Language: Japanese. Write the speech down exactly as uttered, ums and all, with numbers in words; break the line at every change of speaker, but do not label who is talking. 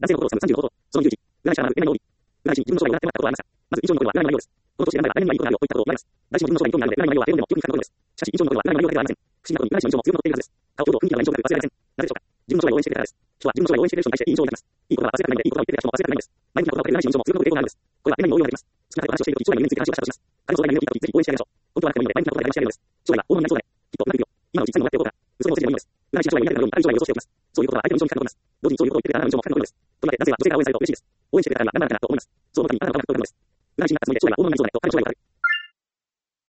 男性の心をつかむさんじゅうのこと、その勇気、占い師はまる、占いのみ。占い師に自分の将来が占ってもらったことはありました。まず、印象のことは占いの内容です。この年で占いが来年にはいいことがあるよといったことを言われます。誰しも自分の将来に興味があるので、占いの内容は英語でもよく聞くことです。しかし、印象のことは占いの内容だけではありません。不思議なことに、占い師の印象も強く残っているはずです。顔、表情、雰囲気など印象が忘れられません。なぜでしょうか。自分の将来を応援してくれたからです。人は自分の将来を応援してくれる人に対していい印象を抱きます。いいことは忘れたくないので、いいことは言ってくれた人も忘れたくないんです。前向きなことばかりで占い師の印象も強く残っている英語があるのです。これは恋愛にも応用ができます。好きな人と話をしているとき、将来の夢について話をしたとします。彼の将来の夢を聞いたとき、ぜひ応援してあげましょう。本当はなくてもいいので、前向きなことで話してあげるのです。将来は大物になりそうだね。きっとうまくいくよ。今のうちに才能があっておこうか。嘘でもついてもいいのです。占い師は将来を見たいようにある将来を予想しておきます。そういうことは相手の印象にかかっております。同時にそういうことを言ってくれたあなたの印象もかかっております。となって、男性は女性から応援されると嬉しいです。応援してくれたら頑張らなきゃなと思います。そう思った時にあなたは頑張ってくれるのです。占い師になったつもりで将来は大物になりそうだねと彼の将来を語る。